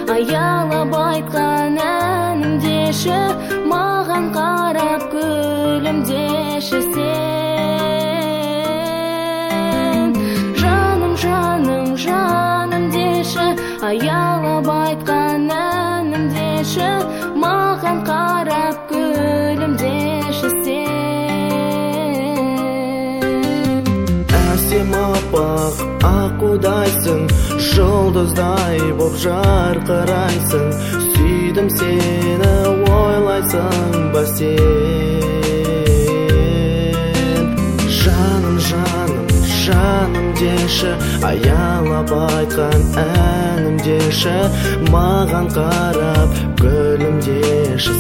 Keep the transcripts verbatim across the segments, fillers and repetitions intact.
аялап айтқан әнімдеші, маған қарап күлімдеші сен. Жаным, жаным, жаным деші, аялап айтқан әнімдеші, маған қарап күлімдеші сен. Әсем аппақ аққудайсың, жұлдыздай боп жарқырайсың, сүйдім сені ойлайсың ба сен. Жаным, жаным, жаным деші, аялап айтқан әнім деші, маған қарап күлімдеші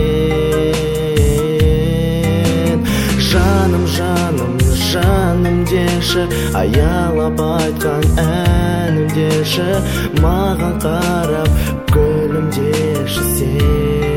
сен. Жаным, жаным, жаным деші, аялап айтқан әнім деші, маған қарап күлімдеші сен.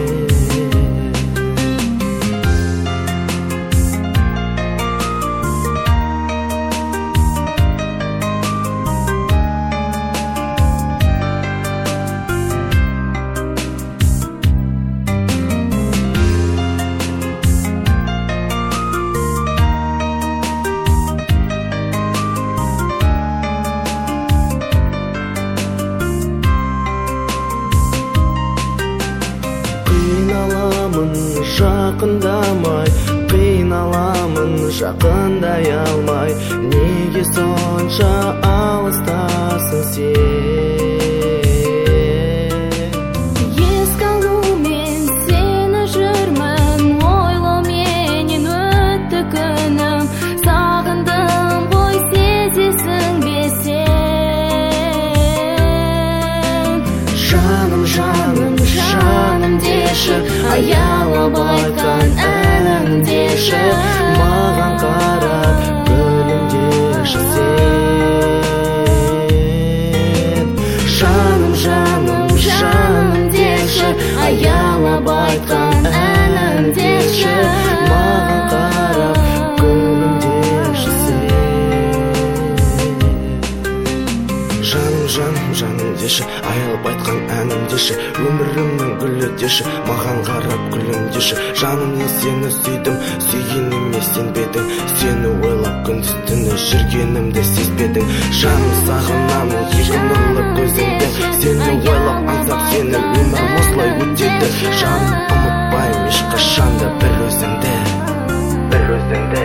Қиналамын жақындамай, қиналамын жақындай алмай, неге сонша алыстасың сен? Еске алумен сені жүрмін, ойлауменен өтті күнім, сағындым ғой сезесің бе сен? Жаным, жаным, жаным деші, аялап айтқан әнім деші, маған қарап күлімдеші сен. Жаным, жаным, жаным деші, аялап айтқан әнім деші, маған қарап күлімдеші сен. Жаным, жаным, жаным деші, аялап айтқан әнім деші, өмірімнің гүлі деші, маған қарап күлімдеші. Жаным, мен сені сүйдім, сүйгеніме сенбедің, сені ойлап күндіз түні жүргенімді сезбедің. Жаным, сағынамын екі нұрлы көзіңді, сені ойлап аңсап сені өмір осылай өтеді. Жаным, ұмытпаймын ешқашанда бір өзіңді, бір өзіңді.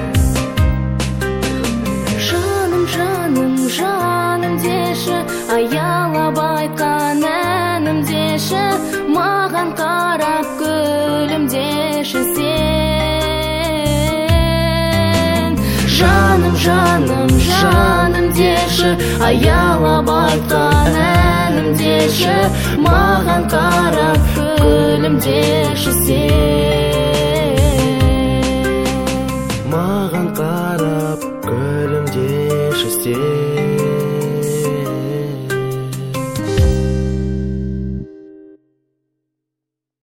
Жаным, жаным, жаным деші, аялап айтқан әнім деші, маған қарап күлімдеші сен. Жаным, жаным, жаным деші, аялап айтқан әнім деші, маған қарап күлімдеші сен. Маған қарап күлімдеші сен.